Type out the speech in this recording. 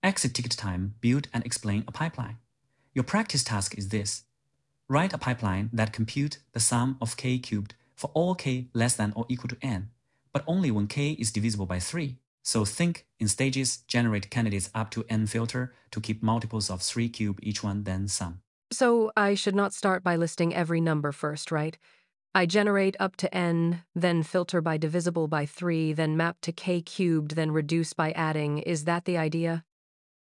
exit ticket time, build and explain a pipeline. Your practice task is this. Write a pipeline that compute the sum of k cubed for all k less than or equal to n, but only when k is divisible by 3. So think in stages, generate candidates up to n filter to keep multiples of 3 cube each one, then sum. So I should not start by listing every number first, right? I generate up to n, then filter by divisible by 3, then map to k cubed, then reduce by adding. Is that the idea?